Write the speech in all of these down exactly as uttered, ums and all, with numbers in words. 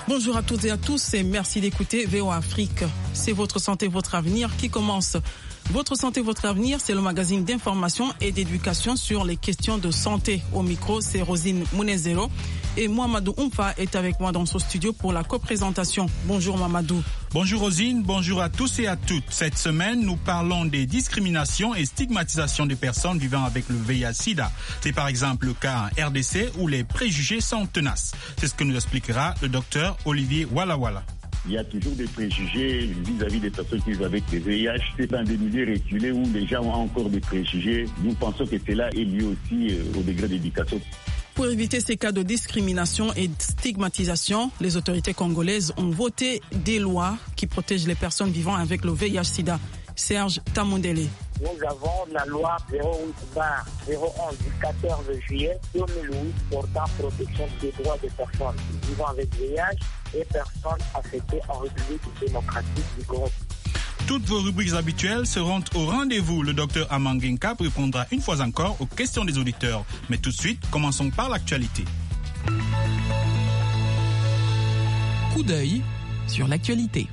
Bonjour à toutes et à tous et merci d'écouter V O Afrique. C'est votre santé, votre avenir qui commence. Votre santé, votre avenir, c'est le magazine d'information et d'éducation sur les questions de santé. Au micro, c'est Rosine Mounezero et Mamadou Oumfa est avec moi dans ce studio pour la coprésentation. Bonjour Mamadou. Bonjour Rosine, bonjour à tous et à toutes. Cette semaine, nous parlons des discriminations et stigmatisations des personnes vivant avec le V I H sida. C'est par exemple le cas en R D C où les préjugés sont tenaces. C'est ce que nous expliquera le docteur Olivier Walla-Walla. Il y a toujours des préjugés vis-à-vis des personnes qui vivent avec le V I H. C'est dans des milieux reculés où les gens ont encore des préjugés. Nous pensons que cela est lié aussi au degré d'éducation. Pour éviter ces cas de discrimination et de stigmatisation, les autorités congolaises ont voté des lois qui protègent les personnes vivant avec le V I H sida. Serge Tamundele. Nous avons la loi zéro huit zéro onze du quatorze juillet deux mille huit portant protection des droits des personnes vivant avec V I H et personnes affectées en République démocratique du Congo. Toutes vos rubriques habituelles seront au rendez-vous. Le docteur Amangenka répondra une fois encore aux questions des auditeurs. Mais tout de suite, commençons par l'actualité. Coup d'œil sur l'actualité.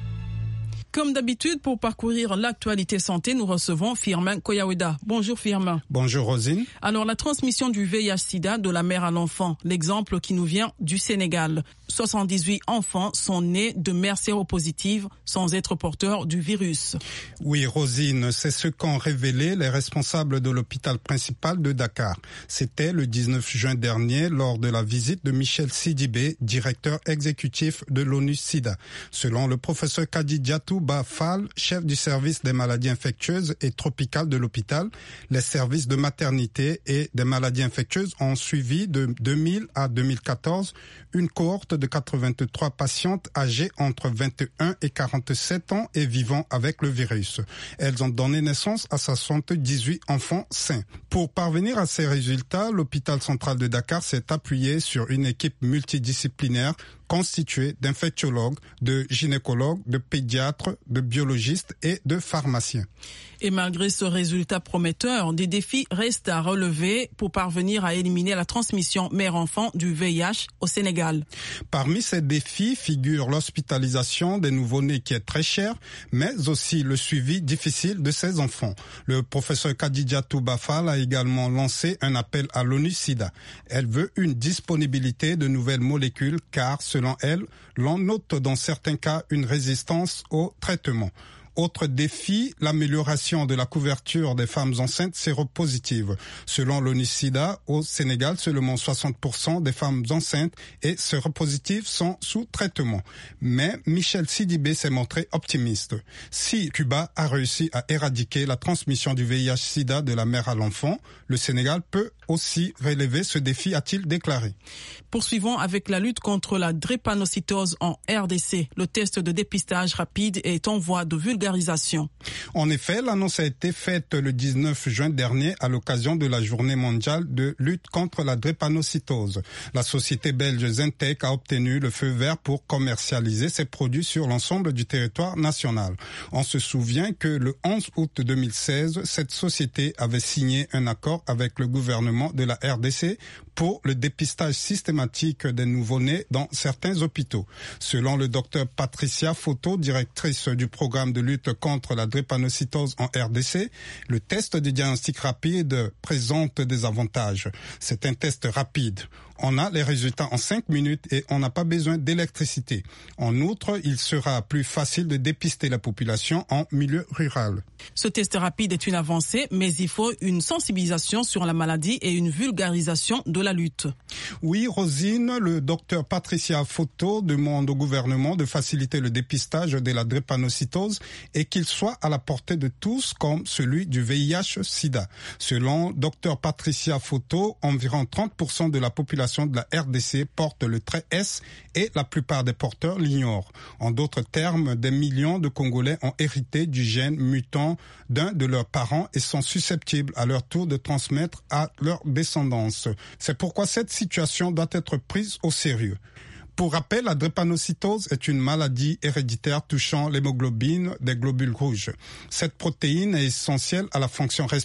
Comme d'habitude, pour parcourir l'actualité santé, nous recevons Firmin Koyaweda. Bonjour Firmin. Bonjour Rosine. Alors, la transmission du V I H sida de la mère à l'enfant, l'exemple qui nous vient du Sénégal. soixante-dix-huit enfants sont nés de mères séropositives sans être porteurs du virus. Oui Rosine, c'est ce qu'ont révélé les responsables de l'hôpital principal de Dakar. C'était le dix-neuf juin dernier lors de la visite de Michel Sidibé, directeur exécutif de l'ONU SIDA. Selon le professeur Kadidiatou Bafal, chef du service des maladies infectieuses et tropicales de l'hôpital, les services de maternité et des maladies infectieuses ont suivi de deux mille à deux mille quatorze une cohorte de quatre-vingt-trois patientes âgées entre vingt et un et quarante-sept ans et vivant avec le virus. Elles ont donné naissance à soixante-dix-huit enfants sains. Pour parvenir à ces résultats, l'hôpital central de Dakar s'est appuyé sur une équipe multidisciplinaire constituée d'infectiologues, de gynécologues, de pédiatres, de biologistes et de pharmaciens. Et malgré ce résultat prometteur, des défis restent à relever pour parvenir à éliminer la transmission mère-enfant du V I H au Sénégal. Parmi ces défis figure l'hospitalisation des nouveau-nés qui est très chère, mais aussi le suivi difficile de ces enfants. Le professeur Kadidiatou Bafal a également lancé un appel à l'ONU SIDA. Elle veut une disponibilité de nouvelles molécules car, selon elle, l'on note dans certains cas une résistance au traitement. Autre défi, l'amélioration de la couverture des femmes enceintes séropositives. Selon l'ONU SIDA, au Sénégal, seulement soixante pour cent des femmes enceintes et séropositives sont sous traitement. Mais Michel Sidibé s'est montré optimiste. Si Cuba a réussi à éradiquer la transmission du V I H sida de la mère à l'enfant, le Sénégal peut aussi relever ce défi, a-t-il déclaré. Poursuivons avec la lutte contre la drépanocytose en R D C. Le test de dépistage rapide est en voie de vulgarisation. En effet, l'annonce a été faite le dix-neuf juin dernier à l'occasion de la journée mondiale de lutte contre la drépanocytose. La société belge Zentech a obtenu le feu vert pour commercialiser ses produits sur l'ensemble du territoire national. On se souvient que le onze août deux mille seize, cette société avait signé un accord avec le gouvernement de la R D C pour le dépistage systématique des nouveau-nés dans certains hôpitaux. Selon le docteur Patricia Foto, directrice du programme de lutte contre la drépanocytose en R D C, le test de diagnostic rapide présente des avantages. C'est un test rapide. On a les résultats en cinq minutes et on n'a pas besoin d'électricité. En outre, il sera plus facile de dépister la population en milieu rural. Ce test rapide est une avancée, mais il faut une sensibilisation sur la maladie et une vulgarisation de la lutte. Oui, Rosine, le docteur Patricia Foto demande au gouvernement de faciliter le dépistage de la drépanocytose et qu'il soit à la portée de tous comme celui du V I H sida. Selon docteur Patricia Foto, environ trente pour cent de la population de la R D C porte le trait S et la plupart des porteurs l'ignorent. En d'autres termes, des millions de Congolais ont hérité du gène mutant d'un de leurs parents et sont susceptibles à leur tour de transmettre à leur descendance. C'est pourquoi cette situation doit être prise au sérieux. Pour rappel, la drépanocytose est une maladie héréditaire touchant l'hémoglobine des globules rouges. Cette protéine est essentielle à la fonction respiratoire